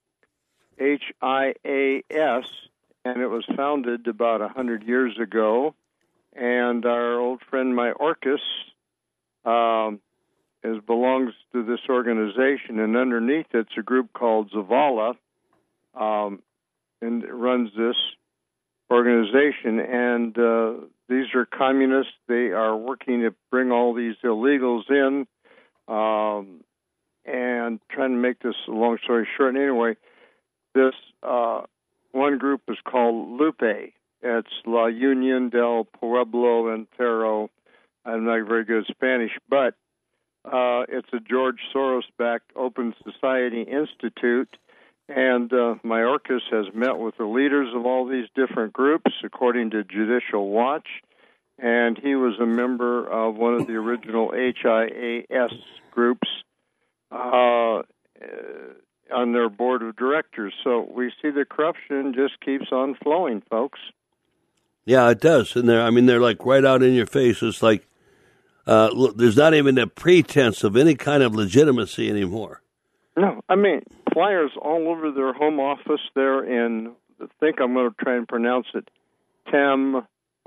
uh, H I A S, and it was founded about one hundred years ago. And our old friend Mayorkas um, is, belongs to this organization, and underneath it's a group called Zavala, um, and it runs this organization. And uh, these are communists. They are working to bring all these illegals in. Um, and trying to make this a long story short. And anyway, this uh, one group is called Lupe. It's La Unión del Pueblo Entero. I'm not very good at Spanish, but uh, it's a George Soros-backed Open Society Institute. And uh, Mayorkas has met with the leaders of all these different groups, according to Judicial Watch. And he was a member of one of the original H I A S groups uh, on their board of directors. So we see the corruption just keeps on flowing, folks.
Yeah, it does. And they're, I mean, they're like right out in your face. It's like Uh, look, there's not even a pretense of any kind of legitimacy anymore.
No, I mean, flyers all over their home office there in, I think I'm going to try and pronounce it, Tamaulipas,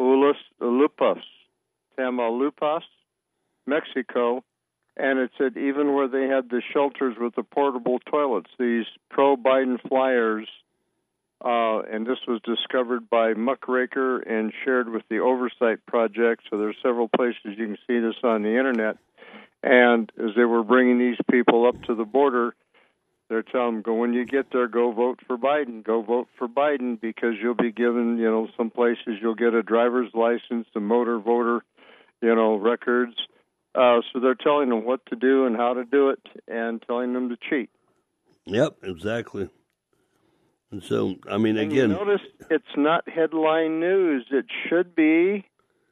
Tamaulipas, Mexico, and it said even where they had the shelters with the portable toilets, these pro-Biden flyers, uh, and this was discovered by Muckraker and shared with the Oversight Project, so there's several places you can see this on the Internet. And as they were bringing these people up to the border, they're telling them, go when you get there, go vote for Biden. Go vote for Biden because you'll be given, you know, some places you'll get a driver's license, a motor voter, you know, records. Uh, so they're telling them what to do and how to do it and telling them to cheat.
Yep, exactly. And so, I mean,
and
again...
you notice it's not headline news. It should be...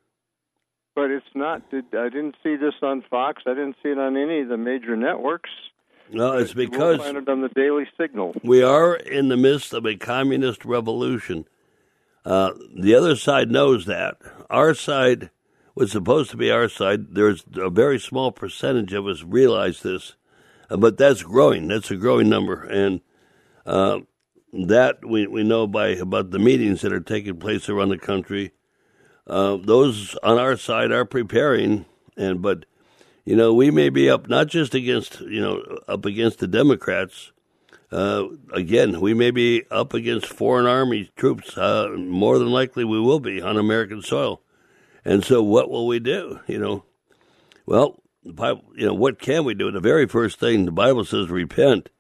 But it's not. I didn't see this on Fox. I didn't see it on any of the major networks.
No, it's because
we'll find it on the Daily Signal.
We are in the midst of a communist revolution. Uh, the other side knows that. Our side was supposed to be our side. There's a very small percentage of us realize this, uh, but that's growing. That's a growing number, and uh, that we we know by about the meetings that are taking place around the country. Uh, those on our side are preparing, and but you know we may be up not just against you know up against the Democrats. Uh, again, we may be up against foreign army troops. Uh, more than likely, we will be on American soil. And so, what will we do? You know, well, the Bible, you know, what can we do? The very first thing the Bible says, repent.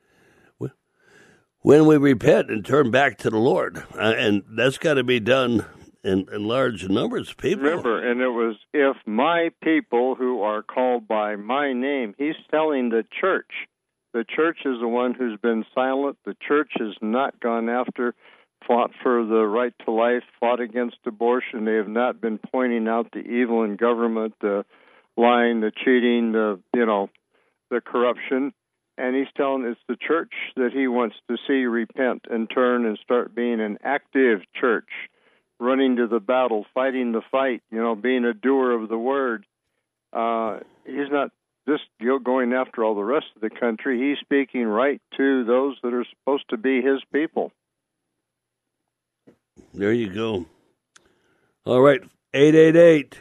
When we repent and turn back to the Lord, uh, and that's got to be done. In, in large numbers of people.
Remember, and it was, if my people who are called by my name, he's telling the church. The church is the one who's been silent. The church has not gone after, fought for the right to life, fought against abortion. They have not been pointing out the evil in government, the lying, the cheating, the, you know, the corruption. And he's telling it's the church that he wants to see repent and turn and start being an active church. Running to the battle, fighting the fight, you know, being a doer of the word. Uh, he's not just going after all the rest of the country. He's speaking right to those that are supposed to be his people.
There you go. All right, eight eight eight,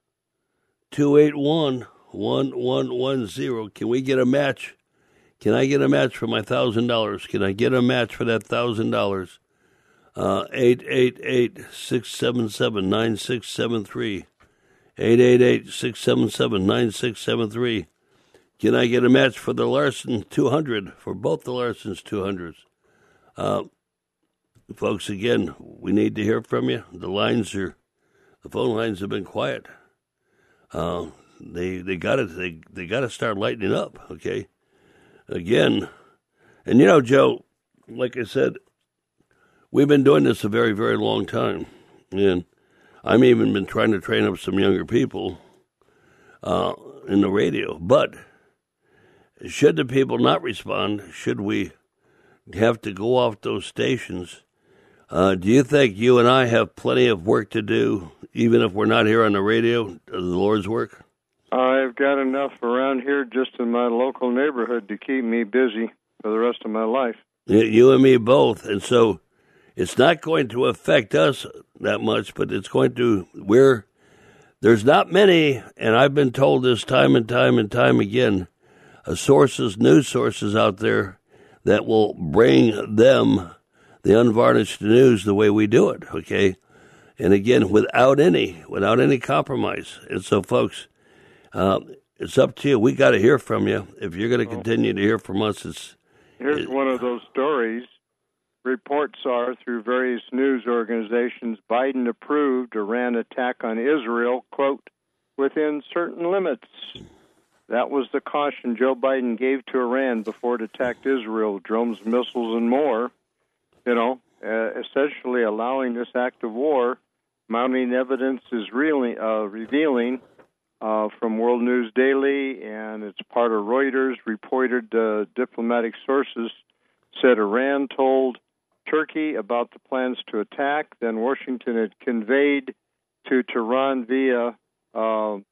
two eight one, one one one zero. Can we get a match? Can I get a match for my one thousand dollars? Can I get a match for that one thousand dollars? Uh, eight eight eight, six seven seven, nine six seven three. eight eight eight, six seven seven, nine six seven three. Can I get a match for the Larson two hundred, for both the Larson's two hundreds? Uh, folks, again, we need to hear from you. The lines are, the phone lines have been quiet. Uh, they they got to they they got to start lightening up. Okay, again, and you know, Joe, like I said. We've been doing this a very, very long time, and I've even been trying to train up some younger people uh, in the radio. But should the people not respond, should we have to go off those stations, uh, do you think you and I have plenty of work to do, even if we're not here on the radio, the Lord's work?
I've got enough around here just in my local neighborhood to keep me busy for the rest of my life.
You and me both, and so... It's not going to affect us that much, but it's going to, we're, there's not many, and I've been told this time and time and time again, uh, sources, news sources out there that will bring them the unvarnished news the way we do it, okay? And again, without any, without any compromise. And so, folks, uh, it's up to you. We got to hear from you. If you're going to continue to hear from us, it's...
Here's
it,
one of those stories. Reports are, through various news organizations, Biden approved Iran attack on Israel, quote, within certain limits. That was the caution Joe Biden gave to Iran before it attacked Israel, drones, missiles, and more, you know, uh, essentially allowing this act of war. Mounting evidence is really uh, revealing uh, from World News Daily, and it's part of Reuters, reported uh, diplomatic sources said Iran told Turkey about the plans to attack. Then Washington had conveyed to Tehran via uh,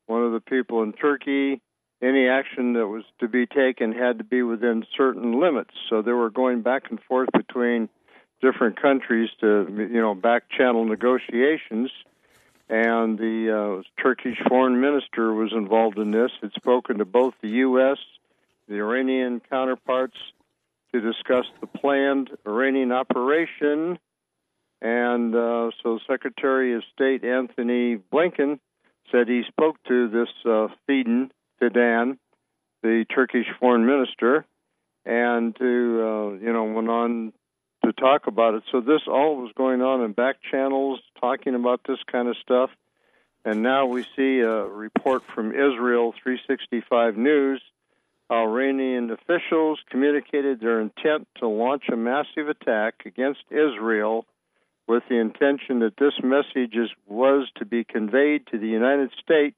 one of the people in Turkey, any action that was to be taken had to be within certain limits. So they were going back and forth between different countries to, you know, back-channel negotiations. And the uh, Turkish foreign minister was involved in this. Had spoken to both the U S, the Iranian counterparts, to discuss the planned Iranian operation. And uh, so Secretary of State Anthony Blinken said he spoke to this uh, Fidan, Fidan, the Turkish foreign minister, and to, uh, you know, went on to talk about it. So this all was going on in back channels, talking about this kind of stuff. And now we see a report from Israel three sixty-five News. Iranian officials communicated their intent to launch a massive attack against Israel with the intention that this message is, was to be conveyed to the United States.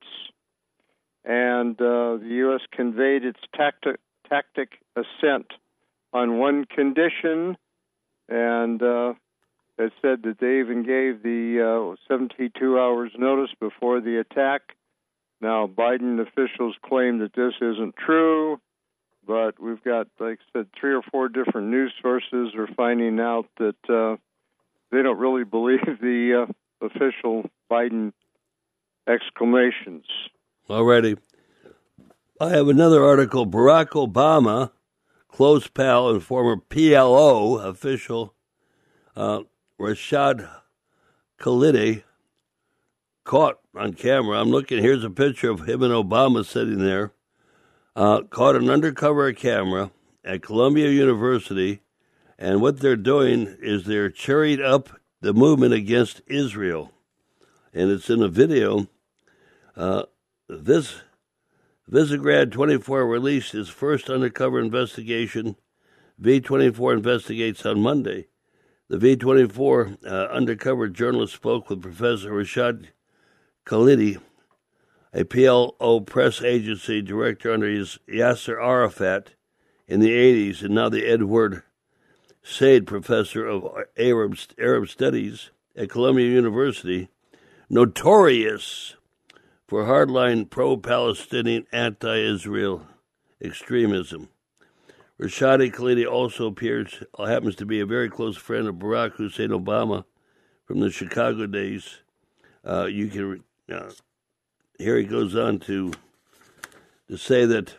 And uh, the U S conveyed its tactic, tactic assent on one condition. And uh, it said that they even gave the uh, seventy-two hours notice before the attack. Now, Biden officials claim that this isn't true, but we've got, like I said, three or four different news sources are finding out that uh, they don't really believe the uh, official Biden exclamations.
Alrighty. I have another article. Barack Obama, close pal and former P L O official, uh, Rashad Khalidi, caught on camera. I'm looking, here's a picture of him and Obama sitting there, uh, caught an undercover camera at Columbia University, and what they're doing is they're cheering up the movement against Israel. And it's in a video. Uh, this Visegrad twenty-four released his first undercover investigation. V twenty-four investigates on Monday. The V twenty-four uh, undercover journalist spoke with Professor Rashad Khalidi, a P L O press agency director under his Yasser Arafat in the eighties, and now the Edward Said Professor of Arab, Arab Studies at Columbia University, notorious for hardline pro-Palestinian, anti-Israel extremism. Rashad Khalidi also appears, happens to be a very close friend of Barack Hussein Obama from the Chicago days. Uh, you can uh, here he goes on to to say that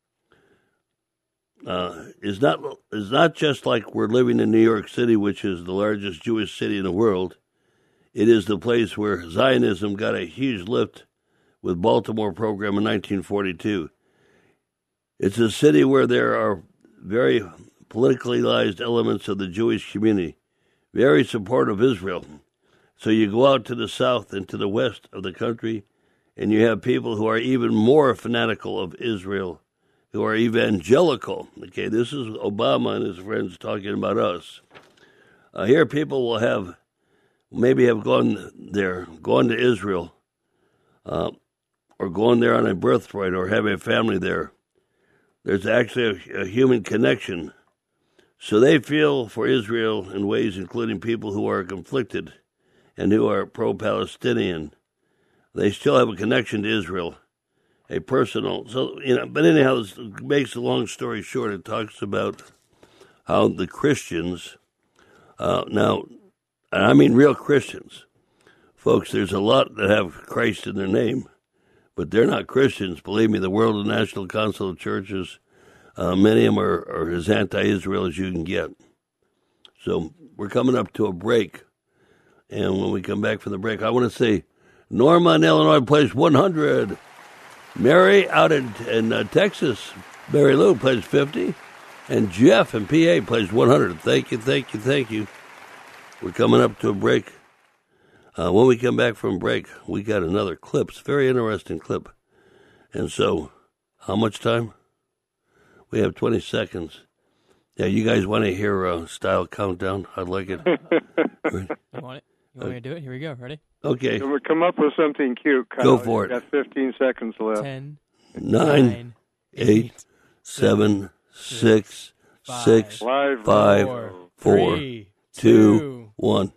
uh, it's not it's not just like we're living in New York City, which is the largest Jewish city in the world. It is the place where Zionism got a huge lift with Baltimore program in nineteen forty-two. It's a city where there are very politicalized elements of the Jewish community, very supportive of Israel. So you go out to the south and to the west of the country, and you have people who are even more fanatical of Israel, who are evangelical. Okay, this is Obama and his friends talking about us. Uh, here people will have, maybe have gone there, gone to Israel, uh, or gone there on a birthright, or have a family there. There's actually a, a human connection. So they feel for Israel in ways including people who are conflicted and who are pro-Palestinian. They still have a connection to Israel, a personal. So you know, but anyhow, this makes a long story short. It talks about how the Christians, uh, now, and I mean real Christians, folks. There's a lot that have Christ in their name, but they're not Christians. Believe me, the World National Council of Churches, uh, many of them are, are as anti-Israel as you can get. So we're coming up to a break. And when we come back from the break, I want to say Norma in Illinois plays one hundred. Mary out in, in uh, Texas, Mary Lou plays fifty. And Jeff in P A plays one hundred. Thank you, thank you, thank you. We're coming up to a break. Uh, when we come back from break, we got another clip. It's a very interesting clip. And so, how much time? We have twenty seconds. Yeah, you guys want to hear uh, Style Countdown? I'd like it.
You want it? You want me to do it? Here we go. Ready?
Okay.
So we come up with something cute, Kyle.
Go for it.
You've got fifteen seconds left.
Ten,
Nine,
nine
eight,
eight,
seven, six,
five,
six,
five,
five,
four,
four,
three,
two,
two,
one.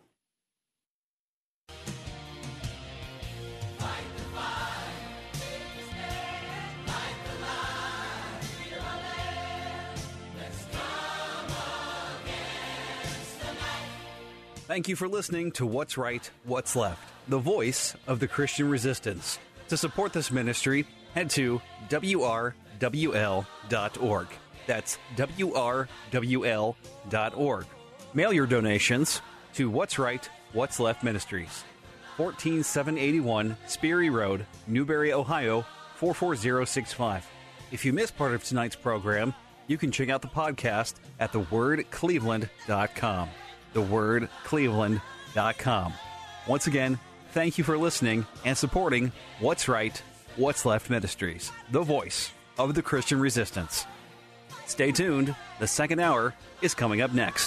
Thank you for listening to What's Right, What's Left, the voice of the Christian resistance. To support this ministry, head to W R W L dot org. That's W R W L dot org. Mail your donations to What's Right, What's Left Ministries, one four seven eight one Sperry Road, Newberry, Ohio, four four zero six five. If you missed part of tonight's program, you can check out the podcast at the word cleveland dot com. the word cleveland dot com. Once again, thank you for listening and supporting What's Right, What's Left Ministries, the voice of the Christian resistance. Stay tuned. The second hour is coming up next.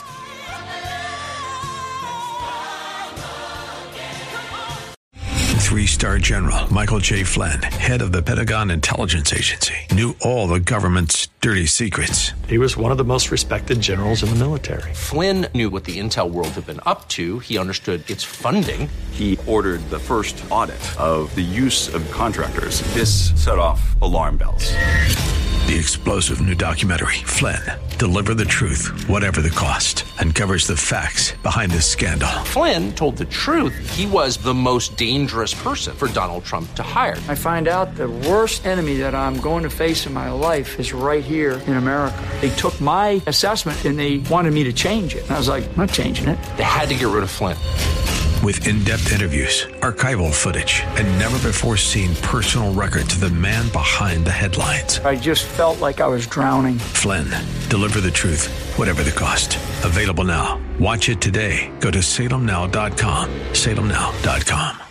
Three-star General Michael J. Flynn, head of the Pentagon Intelligence Agency, knew all the government's dirty secrets.
He was one of the most respected generals in the military.
Flynn knew what the intel world had been up to. He understood its funding.
He ordered the first audit of the use of contractors. This set off alarm bells.
The explosive new documentary, Flynn, Deliver the Truth, Whatever the Cost, uncovers the facts behind this scandal.
Flynn told the truth. He was the most dangerous person for Donald Trump to hire.
I find out the worst enemy that I'm going to face in my life is right here in America. They took my assessment and they wanted me to change it. And I was like, I'm not changing it.
They had to get rid of Flynn.
With in-depth interviews, archival footage, and never-before-seen personal records of the man behind the headlines.
I just felt like I was drowning.
Flynn, Deliver the Truth, Whatever the Cost. Available now. Watch it today. Go to salem now dot com. salem now dot com.